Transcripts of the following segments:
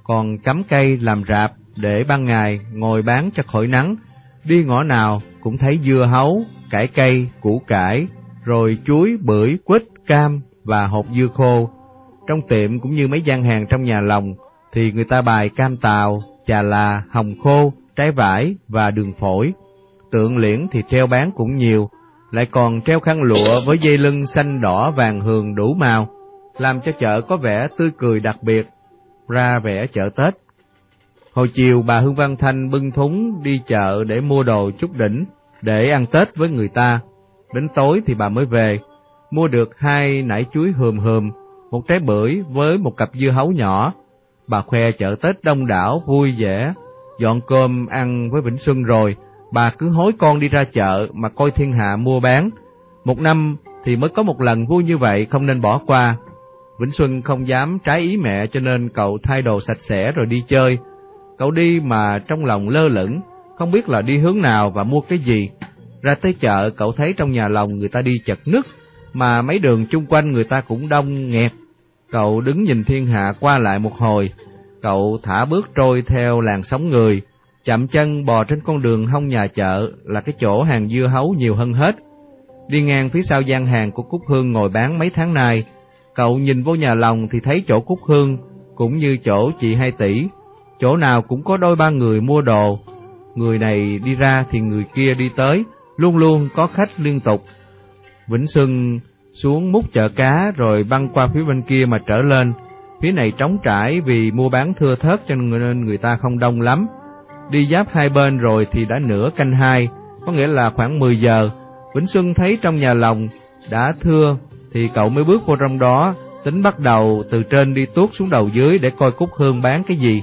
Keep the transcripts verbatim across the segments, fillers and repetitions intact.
còn cắm cây làm rạp để ban ngày ngồi bán cho khỏi nắng. Đi ngõ nào cũng thấy dưa hấu, cải cây, củ cải, rồi chuối, bưởi, quýt, cam và hột dưa khô. Trong tiệm cũng như mấy gian hàng trong nhà lòng thì người ta bày cam tàu, chà là, hồng khô, trái vải và đường phổi. Tượng liễn thì treo bán cũng nhiều, lại còn treo khăn lụa với dây lưng xanh đỏ vàng hường đủ màu, làm cho chợ có vẻ tươi cười đặc biệt, ra vẻ chợ Tết. Hồi chiều bà Hương Văn Thanh bưng thúng đi chợ để mua đồ chút đỉnh, để ăn Tết với người ta. Đến tối thì bà mới về, mua được hai nải chuối hùm hùm, một trái bưởi với một cặp dưa hấu nhỏ. Bà khoe chợ Tết đông đảo, vui vẻ. Dọn cơm ăn với Vĩnh Xuân rồi, bà cứ hối con đi ra chợ mà coi thiên hạ mua bán. Một năm thì mới có một lần vui như vậy, không nên bỏ qua. Vĩnh Xuân không dám trái ý mẹ cho nên cậu thay đồ sạch sẽ rồi đi chơi. Cậu đi mà trong lòng lơ lửng, không biết là đi hướng nào và mua cái gì. Ra tới chợ cậu thấy trong nhà lòng người ta đi chật nứt, mà mấy đường chung quanh người ta cũng đông nghẹt. Cậu đứng nhìn thiên hạ qua lại một hồi, cậu thả bước trôi theo làn sóng người, chậm chân bò trên con đường hông nhà chợ là cái chỗ hàng dưa hấu nhiều hơn hết. Đi ngang phía sau gian hàng của Cúc Hương ngồi bán mấy tháng nay, cậu nhìn vô nhà lòng thì thấy chỗ Cúc Hương cũng như chỗ chị Hai Tỷ, chỗ nào cũng có đôi ba người mua đồ. Người này đi ra thì người kia đi tới, luôn luôn có khách liên tục. Vĩnh Xuân xuống múc chợ cá rồi băng qua phía bên kia mà trở lên. Phía này trống trải vì mua bán thưa thớt cho nên người ta không đông lắm. Đi giáp hai bên rồi thì đã nửa canh hai, có nghĩa là khoảng mười giờ. Vĩnh Xuân thấy trong nhà lòng đã thưa thì cậu mới bước vô trong đó, tính bắt đầu từ trên đi tuốt xuống đầu dưới để coi Cúc Hương bán cái gì.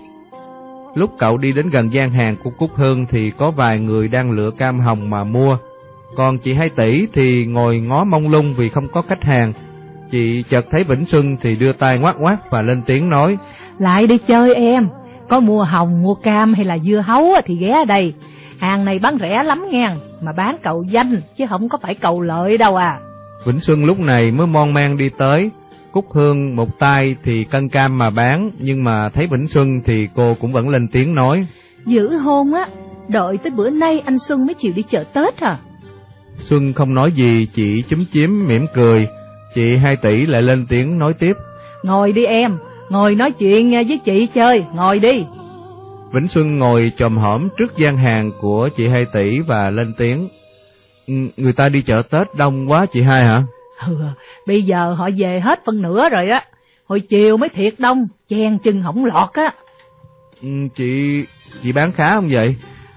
Lúc cậu đi đến gần gian hàng của Cúc Hương thì có vài người đang lựa cam hồng mà mua. Còn chị Hai Tỷ thì ngồi ngó mông lung vì không có khách hàng. Chị chợt thấy Vĩnh Xuân thì đưa tay ngoắc ngoắc và lên tiếng nói: Lại đi chơi em, có mua hồng, mua cam hay là dưa hấu thì ghé ở đây. Hàng này bán rẻ lắm nghe, mà bán cậu danh chứ không có phải cậu lợi đâu à. Vĩnh Xuân lúc này mới mon men đi tới. Cúc Hương một tay thì cân cam mà bán, nhưng mà thấy Vĩnh Xuân thì cô cũng vẫn lên tiếng nói: Giữ hôn á, đợi tới bữa nay anh Xuân mới chịu đi chợ Tết à. Xuân không nói gì, chỉ chúm chím mỉm cười. Chị Hai Tỷ lại lên tiếng nói tiếp: Ngồi đi em, ngồi nói chuyện với chị chơi, ngồi đi. Vĩnh Xuân ngồi chồm hổm trước gian hàng của chị Hai Tỷ và lên tiếng: Người ta đi chợ Tết đông quá chị Hai hả? Ừ, bây giờ họ về hết phân nửa rồi á, hồi chiều mới thiệt đông, chen chân hổng lọt á. Ừ, chị chị bán khá không vậy?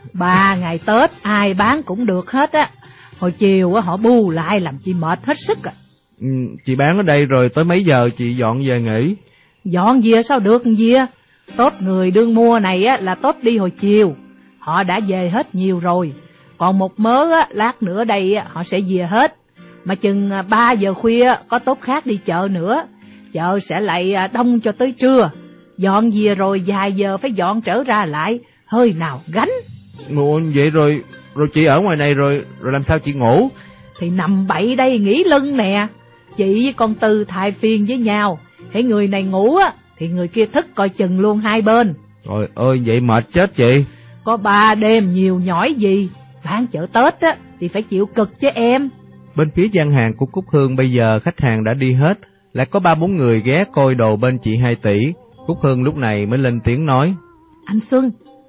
Ba ngày Tết ai bán cũng được hết á, hồi chiều á họ bu lại làm chị mệt hết sức à. Ừ, chị bán ở đây rồi tới mấy giờ chị dọn về nghỉ? Dọn về sao được gì á, tốt người đương mua này á là tốt đi hồi chiều, họ đã về hết nhiều rồi. Còn một mớ á, lát nữa đây á, họ sẽ về hết. Mà chừng ba giờ khuya có tốt khác đi chợ nữa, chợ sẽ lại đông cho tới trưa. Dọn về rồi vài giờ phải dọn trở ra lại, hơi nào gánh. Ủa, vậy rồi rồi chị ở ngoài này rồi rồi làm sao chị ngủ? Thì nằm bậy đây nghỉ lưng nè. Chị với con Tư thay phiên với nhau, hễ người này ngủ á thì người kia thức coi chừng luôn hai bên. Trời ơi, vậy mệt chết chị. Có ba đêm nhiều nhỏi gì, bán chợ Tết á thì phải chịu cực chứ em. Bên phía gian hàng của Cúc Hương bây giờ khách hàng đã đi hết, lại có ba bốn người ghé coi đồ bên chị Hai Tỷ. Cúc Hương lúc này mới lên tiếng nói: Anh Xuân,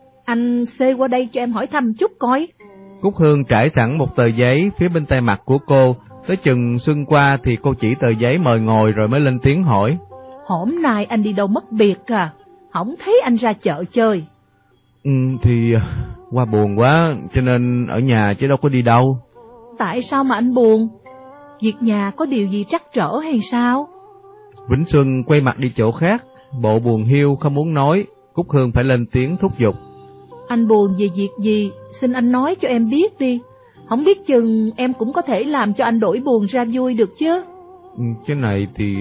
anh xê qua đây cho em hỏi thăm chút coi. Cúc Hương trải sẵn một tờ giấy phía bên tay mặt của cô. Tới chừng Xuân qua thì cô chỉ tờ giấy mời ngồi rồi mới lên tiếng hỏi: Hôm nay anh đi đâu mất biệt à, không thấy anh ra chợ chơi. Ừ, thì qua buồn quá cho nên ở nhà chứ đâu có đi đâu. Tại sao mà anh buồn? Việc nhà có điều gì trắc trở hay sao? Vĩnh Xuân quay mặt đi chỗ khác, bộ buồn hiu không muốn nói. Cúc Hương phải lên tiếng thúc giục: Anh buồn về việc gì, xin anh nói cho em biết đi. Không biết chừng em cũng có thể làm cho anh đổi buồn ra vui được chứ. Cái này thì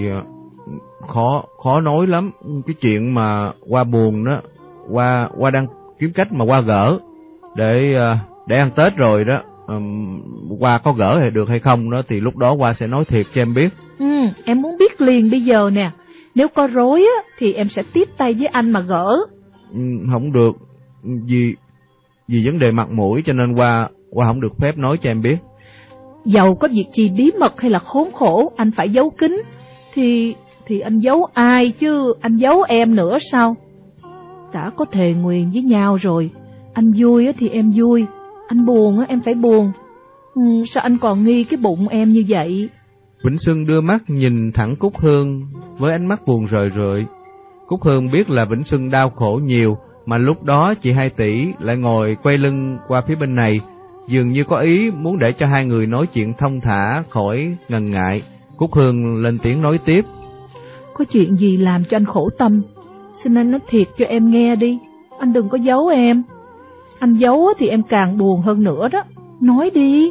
khó khó nói lắm. Cái chuyện mà qua buồn đó, qua qua đang kiếm cách mà qua gỡ để để ăn Tết rồi đó. Um, qua có gỡ hay được hay không đó thì lúc đó qua sẽ nói thiệt cho em biết. Ừ, em muốn biết liền bây giờ nè. Nếu có rối á, thì em sẽ tiếp tay với anh mà gỡ. Ừ, không được, vì vì vấn đề mặt mũi cho nên Hoa Hoa không được phép nói cho em biết. Dầu có việc gì bí mật hay là khốn khổ anh phải giấu kín, thì thì anh giấu ai chứ anh giấu em nữa sao? Đã có thề nguyền với nhau rồi, anh vui á thì em vui, anh buồn á em phải buồn. Ừ, sao anh còn nghi cái bụng em như vậy? Vĩnh Xuân đưa mắt nhìn thẳng Cúc Hương với ánh mắt buồn rười rượi. Cúc Hương biết là Vĩnh Xuân đau khổ nhiều, mà lúc đó chị Hai Tỷ lại ngồi quay lưng qua phía bên này, dường như có ý muốn để cho hai người nói chuyện thông thả khỏi ngần ngại. Cúc Hương lên tiếng nói tiếp. Có chuyện gì làm cho anh khổ tâm, xin anh nói thiệt cho em nghe đi, anh đừng có giấu em. Anh giấu thì em càng buồn hơn nữa đó, nói đi.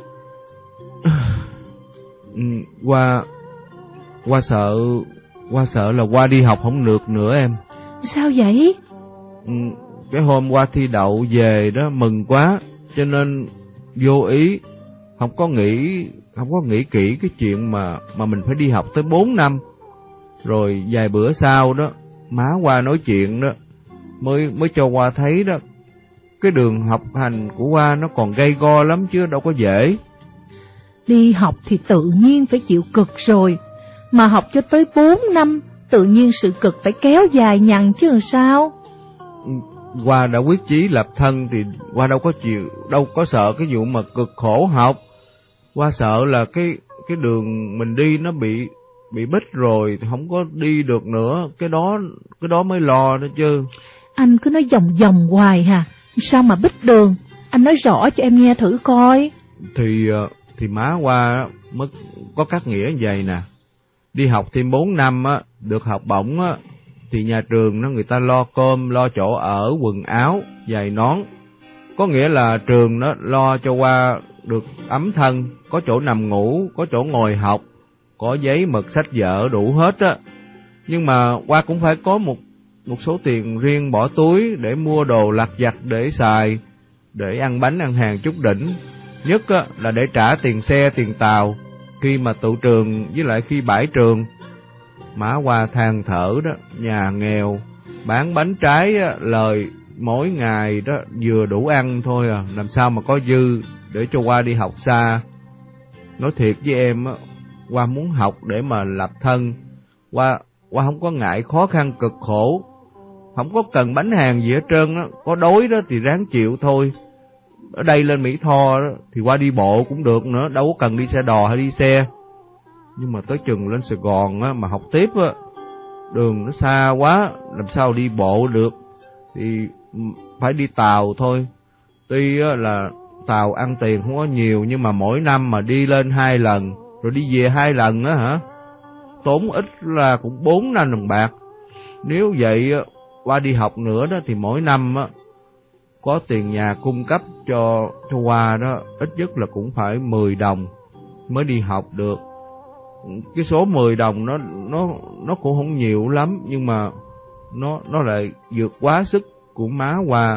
Hoa Hoa sợ Hoa sợ là Hoa đi học không được nữa em. Sao vậy? Cái hôm Hoa thi đậu về đó mừng quá, cho nên vô ý không có nghĩ không có nghĩ kỹ cái chuyện mà mà mình phải đi học tới bốn năm. Rồi vài bữa sau đó má Hoa nói chuyện đó, mới mới cho Hoa thấy đó, cái đường học hành của Hoa nó còn gay go lắm chứ đâu có dễ. Đi học thì tự nhiên phải chịu cực rồi, mà học cho tới bốn năm, tự nhiên sự cực phải kéo dài nhằn chứ làm sao. Hoa đã quyết chí lập thân thì Hoa đâu có chịu, đâu có sợ cái vụ mà cực khổ học. Hoa sợ là cái cái đường mình đi nó bị bị bích rồi thì không có đi được nữa, cái đó cái đó mới lo đó chứ. Anh cứ nói vòng vòng hoài hà, sao mà bích đường? Anh nói rõ cho em nghe thử coi. Thì thì má Hoa mới có cắt nghĩa như vậy nè. Đi học thêm bốn năm á, được học bổng á, thì nhà trường nó người ta lo cơm, lo chỗ ở, quần áo, giày nón. Có nghĩa là trường nó lo cho Hoa được ấm thân, có chỗ nằm ngủ, có chỗ ngồi học, có giấy mực sách vở đủ hết á. Nhưng mà Hoa cũng phải có một một số tiền riêng bỏ túi để mua đồ lặt vặt để xài, để ăn bánh ăn hàng chút đỉnh. Nhất á, là để trả tiền xe, tiền tàu khi mà tụ trường với lại khi bãi trường. Má Hoa than thở đó, nhà nghèo, bán bánh trái á, lời mỗi ngày đó vừa đủ ăn thôi à, làm sao mà có dư để cho Hoa đi học xa. Nói thiệt với em á, Hoa muốn học để mà lập thân. Hoa Hoa không có ngại khó khăn cực khổ, không có cần bánh hàng gì hết trơn á, có đói đó thì ráng chịu thôi. Ở đây lên Mỹ Tho đó, thì Hoa đi bộ cũng được nữa, đâu có cần đi xe đò hay đi xe. Nhưng mà tới chừng lên Sài Gòn á, mà học tiếp á, đường nó xa quá, làm sao đi bộ được, thì phải đi tàu thôi. Tuy á, là tàu ăn tiền không có nhiều, nhưng mà mỗi năm mà đi lên hai lần, rồi đi về hai lần á hả, tốn ít là cũng bốn năm đồng bạc. Nếu vậy á, Hoa đi học nữa đó thì mỗi năm á, có tiền nhà cung cấp cho cho Hoa đó, ít nhất là cũng phải mười đồng mới đi học được. Cái số mười đồng nó nó nó cũng không nhiều lắm, nhưng mà nó nó lại vượt quá sức của má Hoa.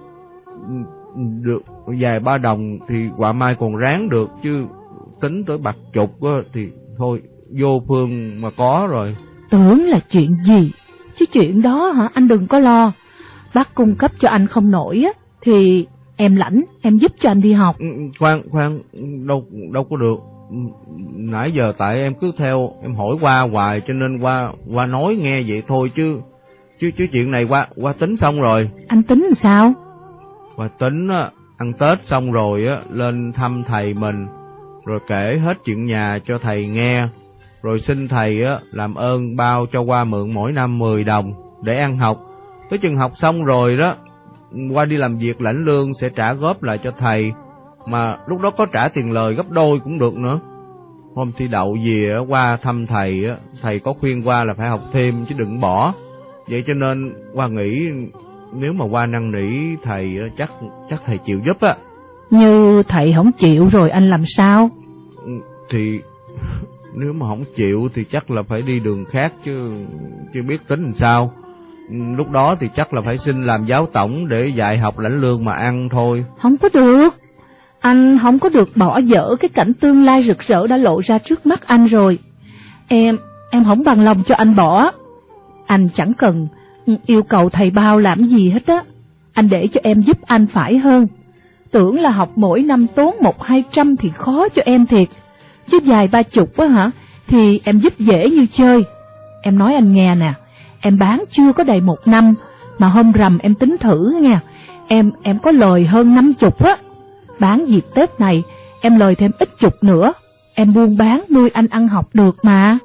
Được vài ba đồng thì Hoa mai còn ráng được, chứ tính tới bạc chục á, thì thôi vô phương mà có rồi. Tưởng là chuyện gì, chứ chuyện đó hả anh đừng có lo. Bác cung cấp cho anh không nổi á, thì em lãnh, em giúp cho anh đi học. Khoan, khoan, đâu đâu có được. Nãy giờ tại em cứ theo, em hỏi Hoa hoài cho nên Hoa Hoa nói nghe vậy thôi chứ. Chứ chứ chuyện này Hoa Hoa tính xong rồi. Anh tính làm sao? Hoa tính á, ăn Tết xong rồi á, lên thăm thầy mình, rồi kể hết chuyện nhà cho thầy nghe, rồi xin thầy á làm ơn bao cho Hoa mượn mỗi năm mười đồng để ăn học. Tới chừng học xong rồi đó, Hoa đi làm việc lãnh lương sẽ trả góp lại cho thầy, mà lúc đó có trả tiền lời gấp đôi cũng được nữa. Hôm thi đậu về Hoa thăm thầy á, thầy có khuyên Hoa là phải học thêm chứ đừng bỏ. Vậy cho nên Hoa nghĩ nếu mà Hoa năn nỉ thầy chắc chắc thầy chịu giúp á. Như thầy không chịu rồi anh làm sao? Thì nếu mà không chịu thì chắc là phải đi đường khác chứ chứ biết tính làm sao. Lúc đó thì chắc là phải xin làm giáo tổng để dạy học lãnh lương mà ăn thôi. Không có được. Anh không có được bỏ dở cái cảnh tương lai rực rỡ đã lộ ra trước mắt anh rồi. Em, em không bằng lòng cho anh bỏ. Anh chẳng cần yêu cầu thầy bao làm gì hết á. Anh để cho em giúp anh phải hơn. Tưởng là học mỗi năm tốn một hai trăm thì khó cho em thiệt. Chứ vài ba chục á hả, thì em giúp dễ như chơi. Em nói anh nghe nè, em bán chưa có đầy một năm, mà hôm rằm em tính thử nha. Em em có lời hơn năm chục á. Bán dịp Tết này, em lời thêm ít chục nữa. Em buôn bán nuôi anh ăn học được mà.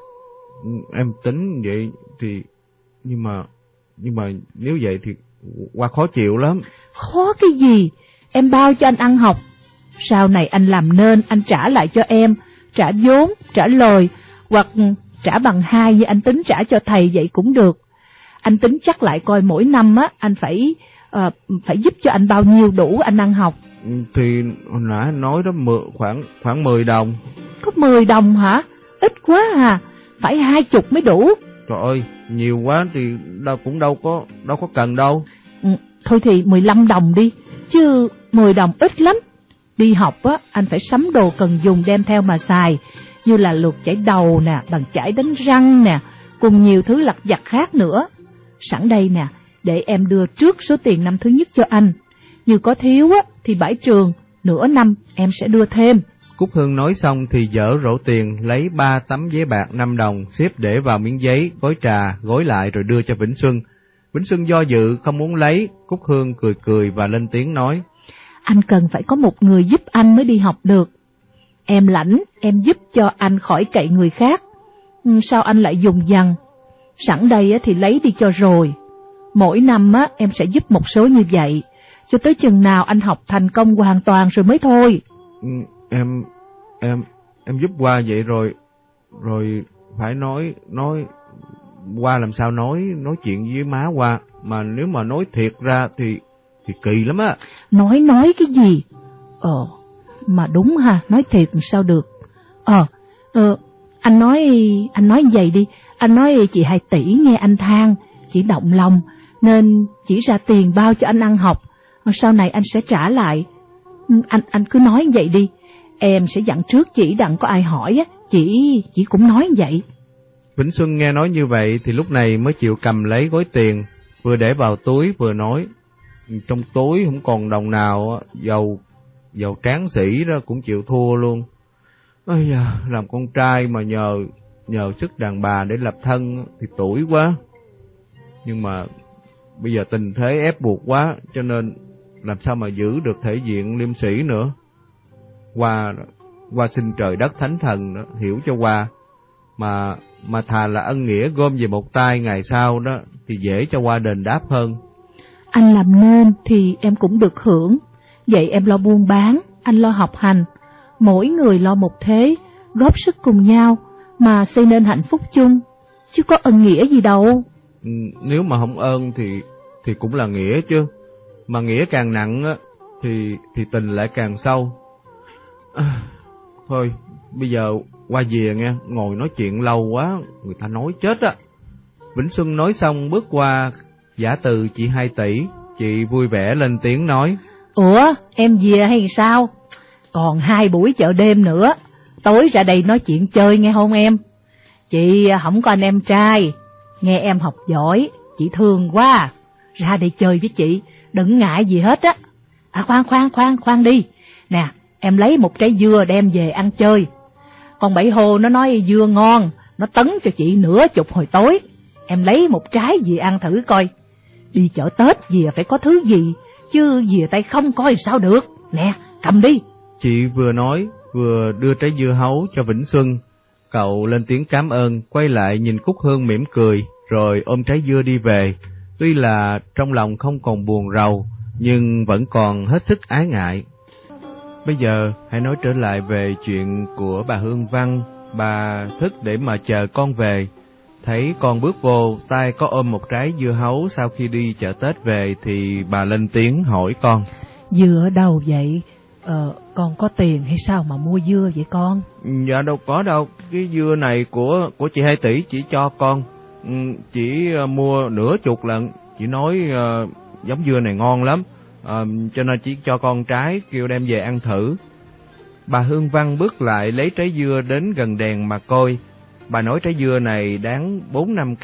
Em tính vậy thì... Nhưng mà... Nhưng mà nếu vậy thì Hoa khó chịu lắm. Khó cái gì? Em bao cho anh ăn học. Sau này anh làm nên anh trả lại cho em. Trả vốn, trả lời, hoặc trả bằng hai như anh tính trả cho thầy vậy cũng được. Anh tính chắc lại coi mỗi năm á, anh phải uh, phải giúp cho anh bao nhiêu đủ anh ăn học. Thì hồi nãy anh nói đó mười, khoảng khoảng mười đồng. Có mười đồng hả? Ít quá à, phải hai chục mới đủ. Trời ơi, nhiều quá thì đâu cũng đâu có đâu có cần đâu. Ừ, thôi thì mười lăm đồng đi, chứ mười đồng ít lắm. Đi học á, anh phải sắm đồ cần dùng đem theo mà xài, như là lược chải đầu nè, bàn chải đánh răng nè, cùng nhiều thứ lặt vặt khác nữa. Sẵn đây nè, để em đưa trước số tiền năm thứ nhất cho anh. Như có thiếu á, thì bãi trường, nửa năm em sẽ đưa thêm. Cúc Hương nói xong thì dở rổ tiền, lấy ba tấm giấy bạc năm đồng, xếp để vào miếng giấy, gói trà, gói lại rồi đưa cho Vĩnh Xuân. Vĩnh Xuân do dự, không muốn lấy. Cúc Hương cười cười và lên tiếng nói: Anh cần phải có một người giúp anh mới đi học được. Em lãnh, em giúp cho anh khỏi cậy người khác. Sao anh lại dùng dằng? Sẵn đây thì lấy đi cho rồi. Mỗi năm á, em sẽ giúp một số như vậy, cho tới chừng nào anh học thành công hoàn toàn rồi mới thôi. Em, em, em giúp Hoa vậy rồi, rồi phải nói, nói, Hoa làm sao nói, nói chuyện với má Hoa, mà nếu mà nói thiệt ra thì, thì kỳ lắm á. Nói nói cái gì? Ờ, mà đúng ha, nói thiệt sao được. Ờ, ờ, anh nói, anh nói vậy đi, anh nói chị hai tỷ nghe anh than, chị động lòng, nên chỉ ra tiền bao cho anh ăn học, sau này anh sẽ trả lại. Anh, anh cứ nói vậy đi. Em sẽ dặn trước chị đặng có ai hỏi á, chị, chị cũng nói vậy. Vĩnh Xuân nghe nói như vậy thì lúc này mới chịu cầm lấy gói tiền, vừa để vào túi vừa nói: Trong túi không còn đồng nào, giàu, giàu tráng sĩ đó cũng chịu thua luôn. Ây da, làm con trai mà nhờ, nhờ sức đàn bà để lập thân thì tủi quá. Nhưng mà bây giờ tình thế ép buộc quá, cho nên làm sao mà giữ được thể diện liêm sĩ nữa. Hoa, Hoa xin trời đất thánh thần đó, hiểu cho Hoa, mà mà thà là ân nghĩa gom về một tay, ngày sau đó thì dễ cho Hoa đền đáp hơn. Anh làm nên thì em cũng được hưởng. Vậy em lo buôn bán, anh lo học hành, mỗi người lo một thế, góp sức cùng nhau mà xây nên hạnh phúc chung, chứ có ân nghĩa gì đâu. Ừ, nếu mà không ơn thì thì cũng là nghĩa chứ, mà nghĩa càng nặng á thì thì tình lại càng sâu. À, thôi bây giờ qua về nghe, ngồi nói chuyện lâu quá người ta nói chết á. Vĩnh Xuân nói xong bước qua giả từ chị hai tỷ. Chị vui vẻ lên tiếng nói: Ủa em về hay sao? Còn hai buổi chợ đêm nữa, tối ra đây nói chuyện chơi nghe không em? Chị không có anh em trai, nghe em học giỏi, chị thương quá. Ra đây chơi với chị, đừng ngại gì hết á. À khoan khoan khoan khoan đi. Nè, em lấy một trái dưa đem về ăn chơi. Con Bảy Hồ nó nói dưa ngon, nó tấn cho chị nửa chục hồi tối. Em lấy một trái về ăn thử coi. Đi chợ Tết về phải có thứ gì, chứ về tay không coi sao được. Nè, cầm đi. Chị vừa nói vừa đưa trái dưa hấu cho Vĩnh Xuân. Cậu lên tiếng cảm ơn, quay lại nhìn Cúc Hương mỉm cười, rồi ôm trái dưa đi về. Tuy là trong lòng không còn buồn rầu, nhưng vẫn còn hết sức ái ngại. Bây giờ hãy nói trở lại về chuyện của bà Hương Văn. Bà thức để mà chờ con về. Thấy con bước vô, tay có ôm một trái dưa hấu sau khi đi chợ Tết về, thì bà lên tiếng hỏi con: Dưa ở đâu vậy? Ờ, con có tiền hay sao mà mua dưa vậy con? Dạ đâu có đâu, cái dưa này của của chị hai tỷ chỉ cho con. Ừ, chỉ uh, mua nửa chục lần, chị nói uh, giống dưa này ngon lắm, uh, cho nên chỉ cho con trái, kêu đem về ăn thử. Bà Hương Văn bước lại lấy trái dưa đến gần đèn mà coi. Bà nói trái dưa này đáng bốn năm cắt,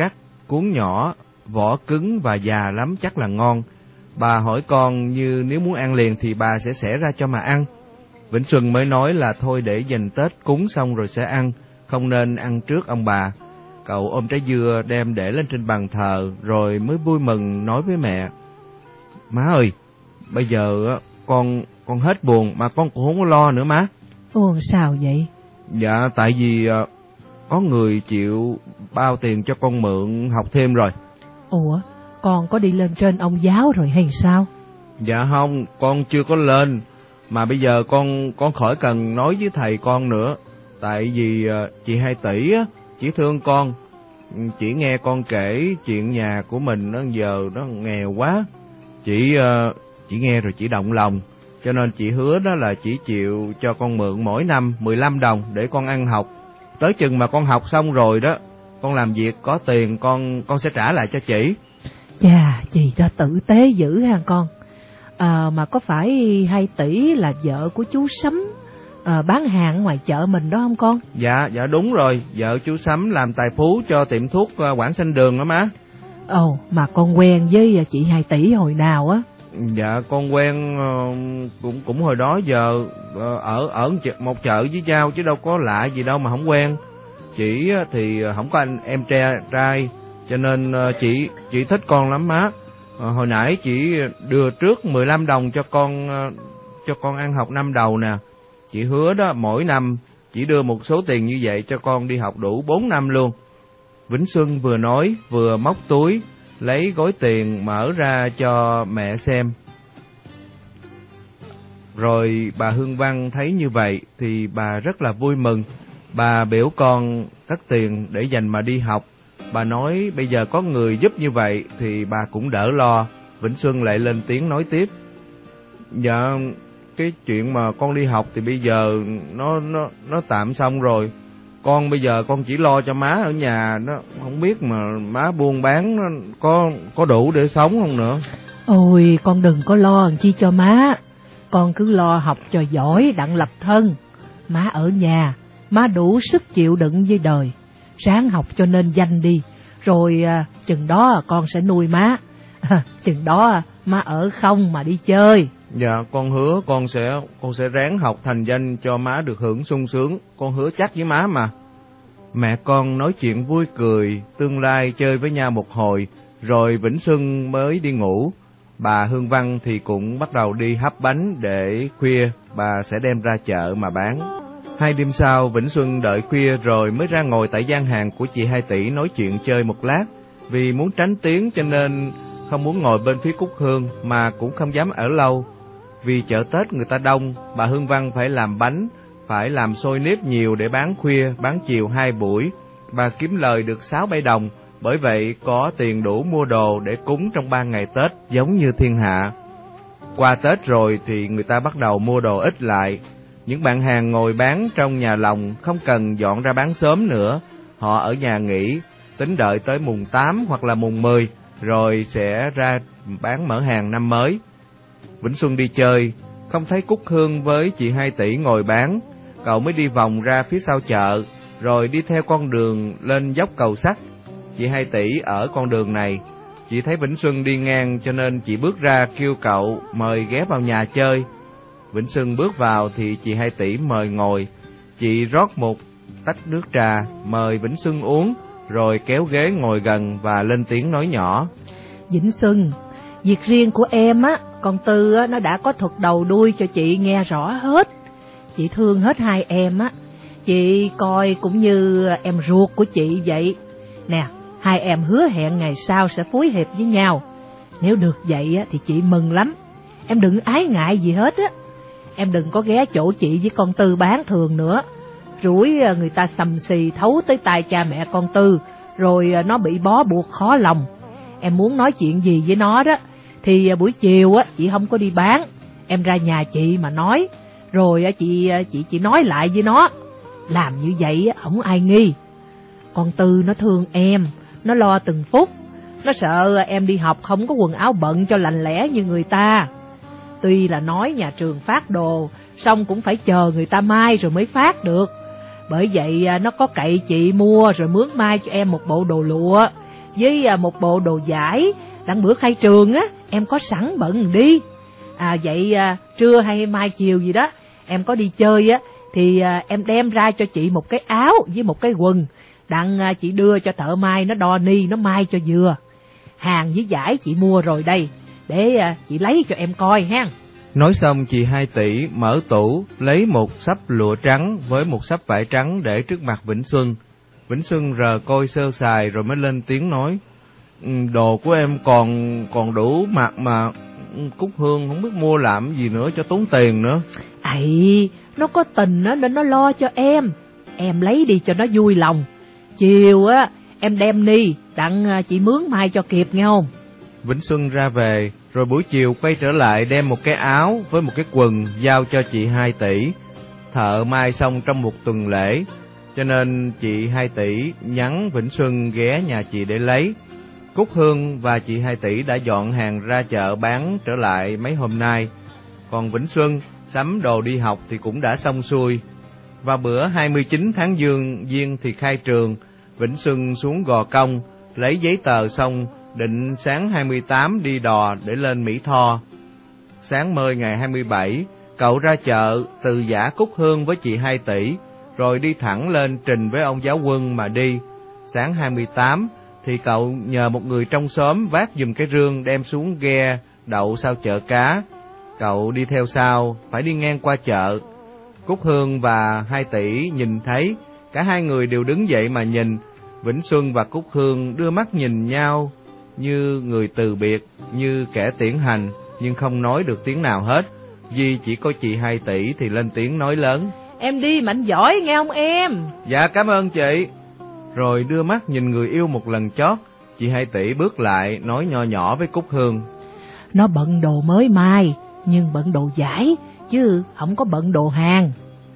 cuốn nhỏ, vỏ cứng và già lắm chắc là ngon. Bà hỏi con như nếu muốn ăn liền thì bà sẽ xẻ ra cho mà ăn. Vĩnh Xuân mới nói là thôi để dành Tết cúng xong rồi sẽ ăn, không nên ăn trước ông bà. Cậu ôm trái dưa đem để lên trên bàn thờ rồi mới vui mừng nói với mẹ: Má ơi, bây giờ con con hết buồn mà con cũng không có lo nữa má. Ồ, sao vậy? Dạ tại vì có người chịu bao tiền cho con mượn học thêm rồi. Ủa, con có đi lên trên ông giáo rồi hay sao? Dạ không, con chưa có lên. Mà bây giờ con con khỏi cần nói với thầy con nữa. Tại vì chị Hai Tỷ á, chỉ thương con, chỉ nghe con kể chuyện nhà của mình nó giờ nó nghèo quá. Chị chị nghe rồi chị động lòng, cho nên chị hứa đó là chỉ chịu cho con mượn mỗi năm mười lăm đồng để con ăn học. Tới chừng mà con học xong rồi đó, con làm việc có tiền con con sẽ trả lại cho chị. Chà, chị cho tử tế dữ ha con. À, mà có phải Hai Tỷ là vợ của chú Sắm à, bán hàng ngoài chợ mình đó không con? Dạ, dạ đúng rồi, vợ chú Sắm làm tài phú cho tiệm thuốc uh, Quảng Xanh Đường đó má. Ồ, mà con quen với chị Hai Tỷ hồi nào á? Dạ con quen uh, cũng cũng hồi đó giờ uh, ở ở một chợ với nhau chứ đâu có lạ gì đâu mà không quen. Chị uh, thì không có anh em trai, trai cho nên uh, chị chị thích con lắm má. Uh, hồi nãy chị đưa trước mười lăm đồng cho con uh, cho con ăn học năm đầu nè. Chị hứa đó mỗi năm chỉ đưa một số tiền như vậy cho con đi học đủ bốn năm luôn. Vĩnh Xuân vừa nói vừa móc túi lấy gói tiền mở ra cho mẹ xem. Rồi bà Hương Văn thấy như vậy thì bà rất là vui mừng. Bà biểu con cất tiền để dành mà đi học. Bà nói bây giờ có người giúp như vậy thì bà cũng đỡ lo. Vĩnh Xuân lại lên tiếng nói tiếp: Dạ cái chuyện mà con đi học thì bây giờ nó nó nó tạm xong rồi. Con bây giờ con chỉ lo cho má ở nhà, nó không biết mà má buôn bán nó có có đủ để sống không nữa. Ôi con đừng có lo làm chi cho má, con cứ lo học cho giỏi đặng lập thân. Má ở nhà, má đủ sức chịu đựng với đời, ráng học cho nên danh đi, rồi à, chừng đó con sẽ nuôi má, à, chừng đó má ở không mà đi chơi. Dạ con hứa con sẽ con sẽ ráng học thành danh cho má được hưởng sung sướng, con hứa chắc với má mà. Mẹ con nói chuyện vui cười, tương lai chơi với nhau một hồi, rồi Vĩnh Xuân mới đi ngủ. Bà Hương Văn thì cũng bắt đầu đi hấp bánh để khuya bà sẽ đem ra chợ mà bán. Hai đêm sau, Vĩnh Xuân đợi khuya rồi mới ra ngồi tại gian hàng của chị Hai Tỷ nói chuyện chơi một lát. Vì muốn tránh tiếng cho nên không muốn ngồi bên phía Cúc Hương mà cũng không dám ở lâu. Vì chợ Tết người ta đông, bà Hương Văn phải làm bánh, phải làm xôi nếp nhiều để bán khuya, bán chiều hai buổi. Bà kiếm lời được sáu bảy đồng, bởi vậy có tiền đủ mua đồ để cúng trong ba ngày Tết giống như thiên hạ. Qua Tết rồi thì người ta bắt đầu mua đồ ít lại. Những bạn hàng ngồi bán trong nhà lòng không cần dọn ra bán sớm nữa. Họ ở nhà nghỉ, tính đợi tới mùng tám hoặc là mùng mười, rồi sẽ ra bán mở hàng năm mới. Vĩnh Xuân đi chơi, không thấy Cúc Hương với chị Hai Tỷ ngồi bán. Cậu mới đi vòng ra phía sau chợ, rồi đi theo con đường lên dốc cầu sắt. Chị Hai Tỷ ở con đường này. Chị thấy Vĩnh Xuân đi ngang cho nên chị bước ra kêu cậu mời ghé vào nhà chơi. Vĩnh Xuân bước vào thì chị Hai Tỷ mời ngồi. Chị rót một tách nước trà mời Vĩnh Xuân uống, rồi kéo ghế ngồi gần và lên tiếng nói nhỏ: Vĩnh Xuân, việc riêng của em á, con Tư á, nó đã có thuật đầu đuôi cho chị nghe rõ hết. Chị thương hết hai em á, chị coi cũng như em ruột của chị vậy. Nè, hai em hứa hẹn ngày sau sẽ phối hợp với nhau. Nếu được vậy á, thì chị mừng lắm. Em đừng ái ngại gì hết á. Em đừng có ghé chỗ chị với con Tư bán thường nữa. Rủi người ta sầm xì thấu tới tai cha mẹ con Tư, rồi nó bị bó buộc khó lòng. Em muốn nói chuyện gì với nó đó thì buổi chiều á chị không có đi bán, em ra nhà chị mà nói, rồi chị chị chị nói lại với nó. Làm như vậy không ai nghi. Con Tư nó thương em, nó lo từng phút, nó sợ em đi học không có quần áo bận cho lành lẽ như người ta. Tuy là nói nhà trường phát đồ, xong cũng phải chờ người ta mai rồi mới phát được. Bởi vậy nó có cậy chị mua rồi mướn mai cho em một bộ đồ lụa, với à, một bộ đồ vải, đặng bữa khai trường á, em có sẵn bận đi. À vậy à, trưa hay mai chiều gì đó, em có đi chơi á, thì à, em đem ra cho chị một cái áo với một cái quần, đặng à, chị đưa cho thợ may nó đo ni, nó may cho vừa. Hàng với vải chị mua rồi đây, để à, chị lấy cho em coi ha. Nói xong chị Hai Tỷ mở tủ lấy một xấp lụa trắng với một xấp vải trắng để trước mặt Vĩnh Xuân. Vĩnh Xuân rờ coi sơ sài rồi mới lên tiếng nói: đồ của em còn còn đủ mặc mà, Cúc Hương không biết mua làm gì nữa cho tốn tiền nữa. Ây, nó có tình á nên nó lo cho em, em lấy đi cho nó vui lòng. Chiều á em đem ni, đặng chị mướn may cho kịp nghe không? Vĩnh Xuân ra về, rồi buổi chiều quay trở lại đem một cái áo với một cái quần giao cho chị Hai Tỷ. Thợ may xong trong một tuần lễ, cho nên chị Hai Tỷ nhắn Vĩnh Xuân ghé nhà chị để lấy. Cúc Hương và chị Hai Tỷ đã dọn hàng ra chợ bán trở lại mấy hôm nay. Còn Vĩnh Xuân sắm đồ đi học thì cũng đã xong xuôi. Vào bữa hai mươi chín tháng giêng giêng thì khai trường, Vĩnh Xuân xuống Gò Công lấy giấy tờ xong, định sáng hai mươi tám đi đò để lên Mỹ Tho. Sáng mơi ngày hai mươi bảy, cậu ra chợ từ giã Cúc Hương với chị Hai Tỷ, rồi đi thẳng lên trình với ông giáo quân mà đi. Sáng hai mươi tám thì cậu nhờ một người trong xóm vác giùm cái rương đem xuống ghe đậu sau chợ cá. Cậu đi theo sau, phải đi ngang qua chợ. Cúc Hương và Hai Tỷ nhìn thấy, cả hai người đều đứng dậy mà nhìn. Vĩnh Xuân và Cúc Hương đưa mắt nhìn nhau như người từ biệt, như kẻ tiễn hành, nhưng không nói được tiếng nào hết. Duy chỉ có chị Hai Tỷ thì lên tiếng nói lớn: Em đi mạnh giỏi nghe không em? Dạ cảm ơn chị. Rồi đưa mắt nhìn người yêu một lần chót. Chị Hai Tỷ bước lại nói nho nhỏ với Cúc Hương: Nó bận đồ mới mai, nhưng bận đồ vải, chứ không có bận đồ hàng.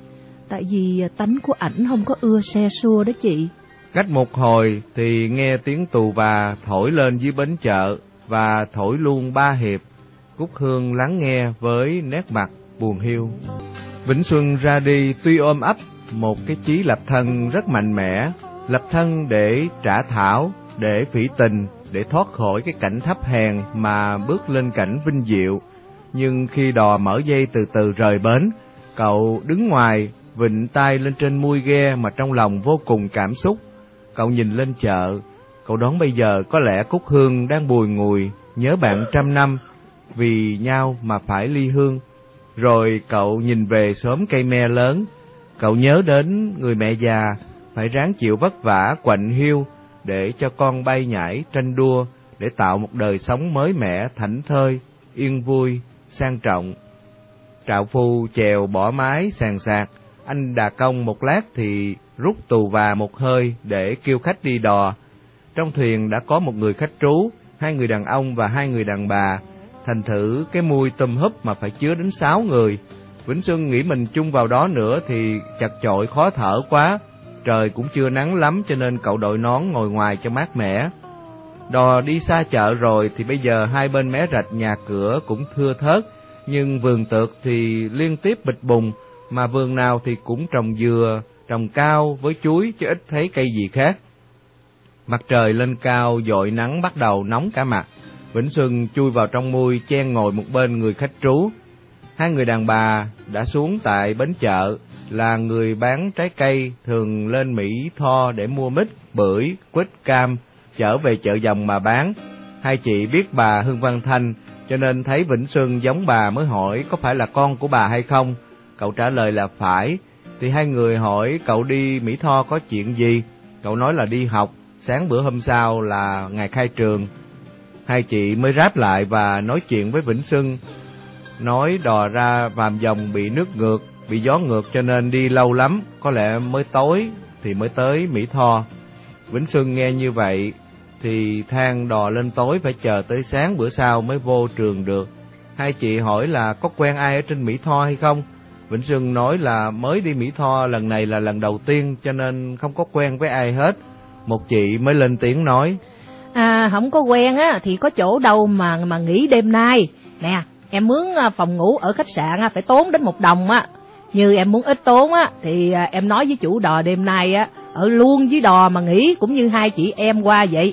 Tại vì tánh của ảnh không có ưa xe xua đó chị. Cách một hồi thì nghe tiếng tù và thổi lên dưới bến chợ, và thổi luôn ba hiệp. Cúc Hương lắng nghe với nét mặt buồn hiu. Vĩnh Xuân ra đi tuy ôm ấp một cái chí lập thân rất mạnh mẽ, lập thân để trả thảo, để phỉ tình, để thoát khỏi cái cảnh thấp hèn mà bước lên cảnh vinh diệu. Nhưng khi đò mở dây từ từ rời bến, cậu đứng ngoài, vịnh tay lên trên mui ghe mà trong lòng vô cùng cảm xúc. Cậu nhìn lên chợ, cậu đoán bây giờ có lẽ Cúc Hương đang bùi ngùi, nhớ bạn trăm năm, vì nhau mà phải ly hương. Rồi cậu nhìn về xóm cây me lớn, cậu nhớ đến người mẹ già, phải ráng chịu vất vả quạnh hiu, để cho con bay nhảy tranh đua, để tạo một đời sống mới mẻ, thảnh thơi, yên vui, sang trọng. Trạo phu chèo bỏ mái sàn sạc, anh đà công một lát thì rút tù và một hơi để kêu khách đi đò. Trong thuyền đã có một người khách trú, hai người đàn ông và hai người đàn bà. Thành thử cái mui tùm húp mà phải chứa đến sáu người. Vĩnh Xuân nghĩ mình chung vào đó nữa thì chật chội khó thở quá. Trời cũng chưa nắng lắm cho nên cậu đội nón ngồi ngoài cho mát mẻ. Đò đi xa chợ rồi thì bây giờ hai bên mé rạch nhà cửa cũng thưa thớt, nhưng vườn tược thì liên tiếp bịch bùng, mà vườn nào thì cũng trồng dừa, trồng cao với chuối chứ ít thấy cây gì khác. Mặt trời lên cao dội nắng bắt đầu nóng cả mặt. Vĩnh Xuân chui vào trong mui chen ngồi một bên người khách trú. Hai người đàn bà đã xuống tại bến chợ, là người bán trái cây thường lên Mỹ Tho để mua mít, bưởi, quýt, cam, chở về chợ Dòng mà bán. Hai chị biết bà Hương Văn Thanh, cho nên thấy Vĩnh Xuân giống bà mới hỏi có phải là con của bà hay không. Cậu trả lời là phải, thì hai người hỏi cậu đi Mỹ Tho có chuyện gì. Cậu nói là đi học, sáng bữa hôm sau là ngày khai trường. Hai chị mới ráp lại và nói chuyện với Vĩnh Xuân, nói đò ra Vàm Dòng bị nước ngược, bị gió ngược cho nên đi lâu lắm, có lẽ mới tối thì mới tới Mỹ Tho. Vĩnh Xuân nghe như vậy thì than đò lên tối phải chờ tới sáng bữa sau mới vô trường được. Hai chị hỏi là có quen ai ở trên Mỹ Tho hay không. Vĩnh Xuân nói là mới đi Mỹ Tho lần này là lần đầu tiên cho nên không có quen với ai hết. Một chị mới lên tiếng nói: À không có quen á thì có chỗ đâu mà mà nghỉ đêm nay. Nè, em mướn phòng ngủ ở khách sạn á phải tốn đến một đồng á. Như em muốn ít tốn á thì em nói với chủ đò đêm nay á ở luôn dưới đò mà nghỉ, cũng như hai chị em qua vậy.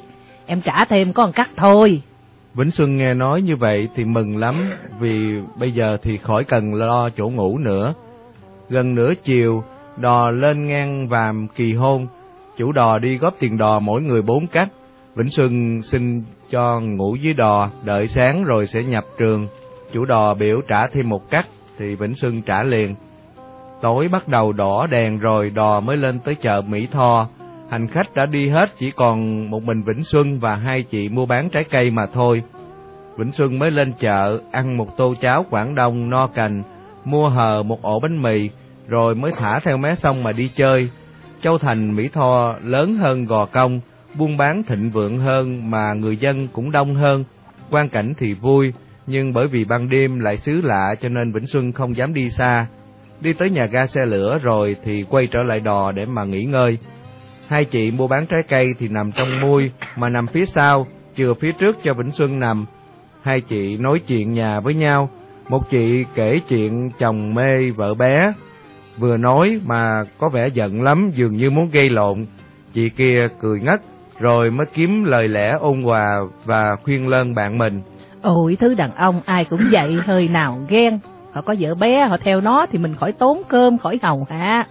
em trả thêm có một cắt thôi. Vĩnh Xuân nghe nói như vậy thì mừng lắm, vì bây giờ thì khỏi cần lo chỗ ngủ nữa. Gần nửa chiều, đò lên ngang Vàm Kỳ Hôn, chủ đò đi góp tiền đò mỗi người bốn cắt. Vĩnh Xuân xin cho ngủ dưới đò, đợi sáng rồi sẽ nhập trường. Chủ đò biểu trả thêm một cắt, thì Vĩnh Xuân trả liền. Tối bắt đầu đỏ đèn rồi đò mới lên tới chợ Mỹ Tho. Hành khách đã đi hết, chỉ còn một mình Vĩnh Xuân và hai chị mua bán trái cây mà thôi. Vĩnh Xuân mới lên chợ, ăn một tô cháo Quảng Đông no cành, mua hờ một ổ bánh mì, rồi mới thả theo mé sông mà đi chơi. Châu thành Mỹ Tho lớn hơn Gò Công, buôn bán thịnh vượng hơn mà người dân cũng đông hơn. Quang cảnh thì vui, nhưng bởi vì ban đêm lại xứ lạ cho nên Vĩnh Xuân không dám đi xa. Đi tới nhà ga xe lửa rồi thì quay trở lại đò để mà nghỉ ngơi. Hai chị mua bán trái cây thì nằm trong mui, mà nằm phía sau, chừa phía trước cho Vĩnh Xuân nằm. Hai chị nói chuyện nhà với nhau. Một chị kể chuyện chồng mê vợ bé, vừa nói mà có vẻ giận lắm, dường như muốn gây lộn. Chị kia cười ngất, rồi mới kiếm lời lẽ ôn hòa và khuyên lơn bạn mình. Ôi, thứ đàn ông ai cũng vậy, hơi nào ghen. Họ có vợ bé, họ theo nó thì mình khỏi tốn cơm, khỏi hầu hạ.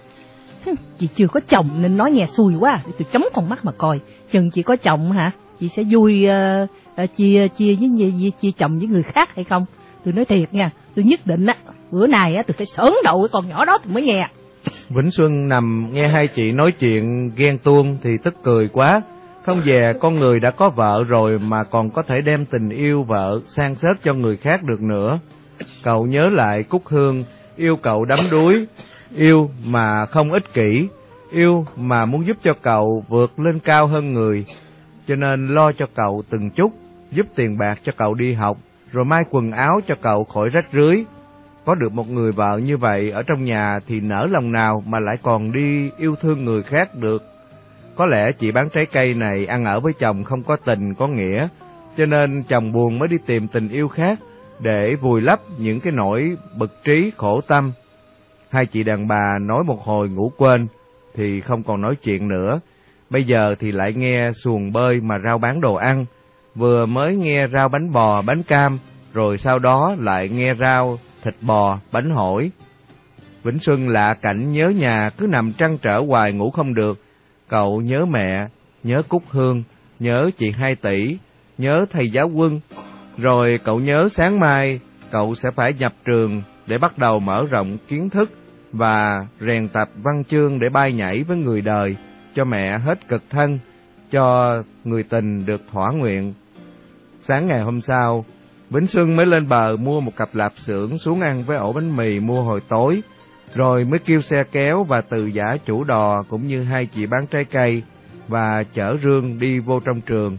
Chị chưa có chồng nên nói nghe xui quá, để tôi chấm con mắt mà coi. Chừng chị có chồng hả, chị sẽ vui uh, uh, chia chia với chia, chia chồng với người khác hay không? Tôi nói thiệt nha, tôi nhất định á, bữa nay á tôi phải sởn đầu cái con nhỏ đó thì mới nghe. Vĩnh Xuân nằm nghe hai chị nói chuyện ghen tuông thì tức cười quá. Không dè con người đã có vợ rồi mà còn có thể đem tình yêu vợ san sớt cho người khác được nữa. Cậu nhớ lại Cúc Hương, yêu cậu đắm đuối, yêu mà không ích kỷ, yêu mà muốn giúp cho cậu vượt lên cao hơn người, cho nên lo cho cậu từng chút, giúp tiền bạc cho cậu đi học, rồi may quần áo cho cậu khỏi rách rưới. Có được một người vợ như vậy ở trong nhà thì nỡ lòng nào mà lại còn đi yêu thương người khác được. Có lẽ chị bán trái cây này ăn ở với chồng không có tình có nghĩa, cho nên chồng buồn mới đi tìm tình yêu khác để vùi lấp những cái nỗi bực trí khổ tâm. Hai chị đàn bà nói một hồi ngủ quên thì không còn nói chuyện nữa. Bây giờ thì lại nghe xuồng bơi mà rao bán đồ ăn, vừa mới nghe rau bánh bò, bánh cam, rồi sau đó lại nghe rau thịt bò, bánh hỏi. Vĩnh Xuân lạ cảnh nhớ nhà, cứ nằm trăn trở hoài ngủ không được. Cậu nhớ mẹ, nhớ Cúc Hương, nhớ chị Hai Tỷ, nhớ thầy giáo Quân. Rồi cậu nhớ sáng mai cậu sẽ phải nhập trường để bắt đầu mở rộng kiến thức và rèn tập văn chương để bay nhảy với người đời, cho mẹ hết cực thân, cho người tình được thỏa nguyện. Sáng ngày hôm sau, Vĩnh Xuân mới lên bờ mua một cặp lạp xưởng xuống ăn với ổ bánh mì mua hồi tối, rồi mới kêu xe kéo và từ giả chủ đò cũng như hai chị bán trái cây và chở rương đi vô trong trường.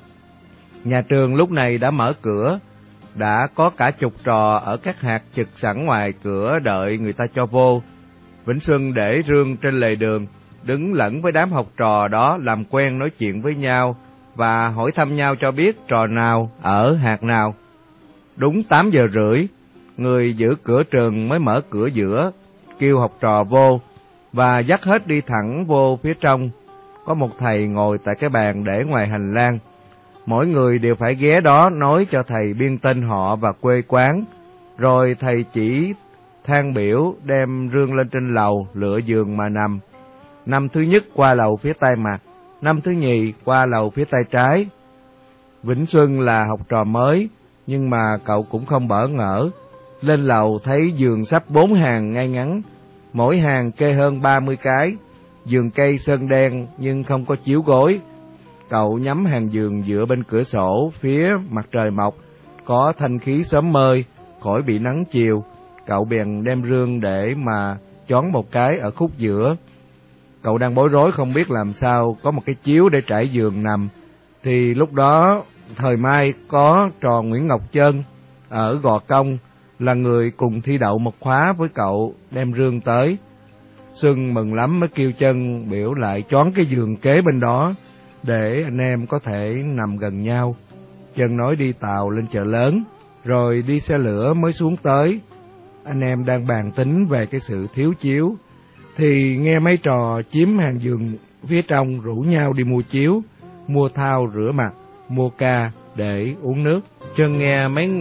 Nhà trường lúc này đã mở cửa, đã có cả chục trò ở các hạt trực sẵn ngoài cửa đợi người ta cho vô. Vĩnh Xuân để rương trên lề đường, đứng lẫn với đám học trò đó làm quen nói chuyện với nhau và hỏi thăm nhau cho biết trò nào ở hạt nào. Đúng tám giờ rưỡi, người giữ cửa trường mới mở cửa giữa, kêu học trò vô và dắt hết đi thẳng vô phía trong. Có một thầy ngồi tại cái bàn để ngoài hành lang. Mỗi người đều phải ghé đó nói cho thầy biên tên họ và quê quán. Rồi thầy chỉ thang biểu đem rương lên trên lầu, lựa giường mà nằm. Năm thứ nhất qua lầu phía tay mặt, năm thứ nhì qua lầu phía tay trái. Vĩnh Xuân là học trò mới, nhưng mà cậu cũng không bỡ ngỡ. Lên lầu thấy giường sắp bốn hàng ngay ngắn, mỗi hàng kê hơn ba mươi cái, giường cây sơn đen nhưng không có chiếu gối. Cậu nhắm hàng giường dựa bên cửa sổ phía mặt trời mọc, có thanh khí sớm mơi, khỏi bị nắng chiều. Cậu bèn đem rương để mà chón một cái ở khúc giữa. Cậu đang bối rối không biết làm sao có một cái chiếu để trải giường nằm, thì lúc đó thời mai có trò Nguyễn Ngọc Trân ở Gò Công là người cùng thi đậu một khóa với cậu đem rương tới. Xuân mừng lắm mới kêu Trân biểu lại chón cái giường kế bên đó để anh em có thể nằm gần nhau. Trân nói đi tàu lên chợ lớn, rồi đi xe lửa mới xuống tới. Anh em đang bàn tính về cái sự thiếu chiếu, thì nghe mấy trò chiếm hàng giường phía trong rủ nhau đi mua chiếu. mua thau rửa mặt, mua ca để uống nước. Chân nghe mấy